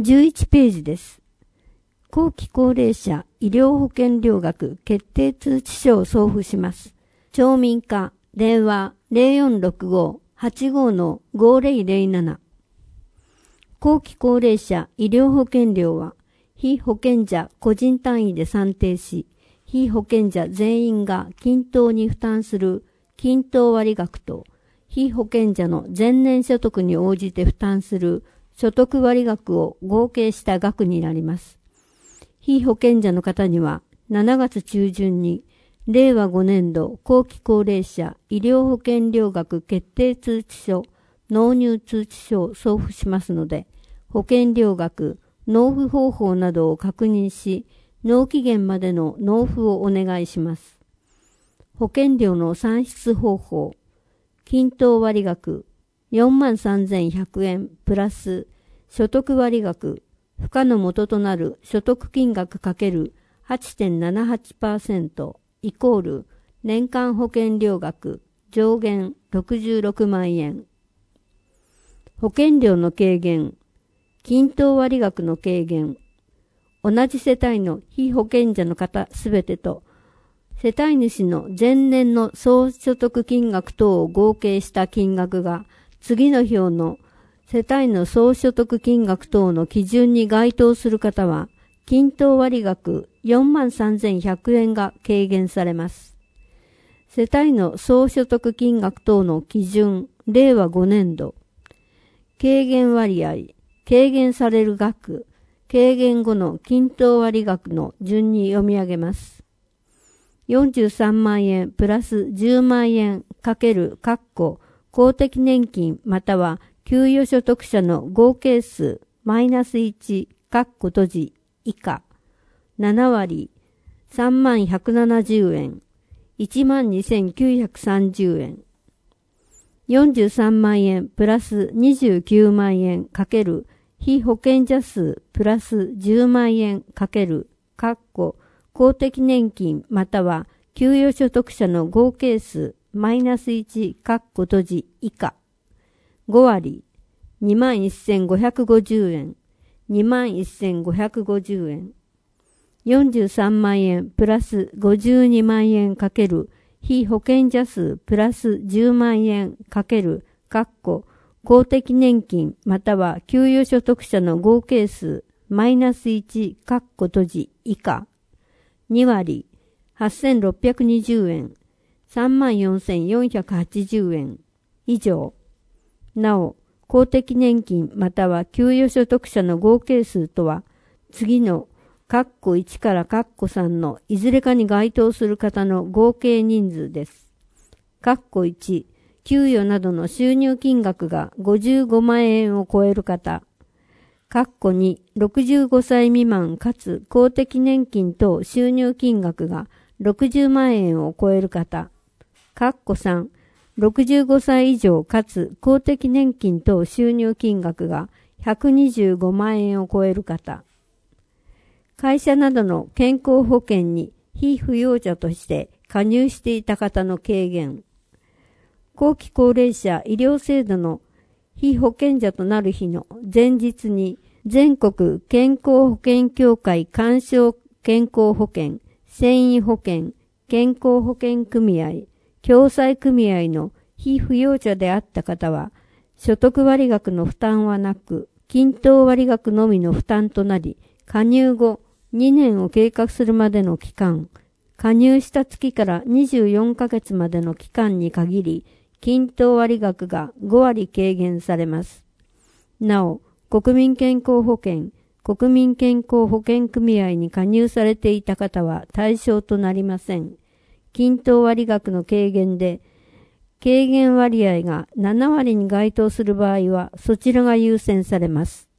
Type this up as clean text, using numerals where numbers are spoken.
11ページです。後期高齢者医療保険料額決定通知書を送付します。町民課電話 0465-85-5007。後期高齢者医療保険料は被保険者個人単位で算定し、被保険者全員が均等に負担する均等割額と、被保険者の前年所得に応じて負担する所得割額を合計した額になります。被保険者の方には7月中旬に令和5年度後期高齢者医療保険料額決定通知書、納入通知書を送付しますので、保険料額、納付方法などを確認し、納期限までの納付をお願いします。保険料の算出方法、均等割額 43,100 円プラス所得割額、付加の元となる所得金額 ×8.78% イコール年間保険料額上限66万円。保険料の軽減、均等割額の軽減、同じ世帯の被保険者の方すべてと、世帯主の前年の総所得金額等を合計した金額が次の表の世帯の総所得金額等の基準に該当する方は、均等割額 43,100 円が軽減されます。世帯の総所得金額等の基準、令和5年度、軽減割合、軽減される額、軽減後の均等割額の順に読み上げます。43万円プラス10万円かける公的年金または給与所得者の合計数マイナス1閉じ以下7割3170円12,930円43万円プラス29万円かける被保険者数プラス10万円かける公的年金または給与所得者の合計数マイナス1閉じ以下5割 21,550 円 21,550 円43万円プラス52万円かける被保険者数プラス10万円かける公的年金または給与所得者の合計数マイナス1閉じ以下2割 8,620 円 34,480 円以上。なお、公的年金または給与所得者の合計数とは次の1から3のいずれかに該当する方の合計人数です。1、給与などの収入金額が55万円を超える方。2、65歳未満かつ公的年金等収入金額が60万円を超える方。3、65歳以上かつ公的年金等収入金額が125万円を超える方。会社などの健康保険に被扶養者として加入していた方の軽減。後期高齢者医療制度の被保険者となる日の前日に全国健康保険協会勧奨健康保険、繊維保険、健康保険組合、共済組合の被扶養者であった方は、所得割額の負担はなく、均等割額のみの負担となり、加入後2年を経過するまでの期間、加入した月から24ヶ月までの期間に限り、均等割額が5割軽減されます。なお、国民健康保険、国民健康保険組合に加入されていた方は対象となりません。均等割額の軽減で、軽減割合が7割に該当する場合はそちらが優先されます。